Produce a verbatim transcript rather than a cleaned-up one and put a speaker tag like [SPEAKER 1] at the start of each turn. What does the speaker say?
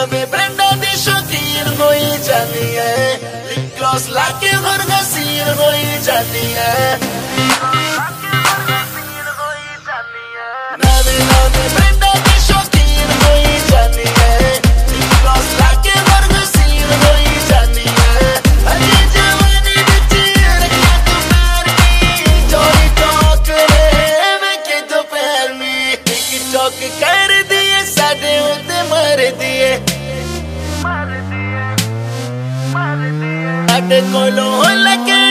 [SPEAKER 1] नवे ब्रांडा दी शौकीन होई जानी है, लिप ग्लॉस लाके हर हसीन होई जानी है। नवे नवे ब्रांडा दी शौकीन होई जानी है, लिप ग्लॉस लाके हर हसीन होई जानी है। अजी जवानी विच रखा तू पैर नी, चोरी टॉक रे मैं के दोपहर में टिकटॉक कर दिए साडे उत्ते मार दिए साडे कोलों लगे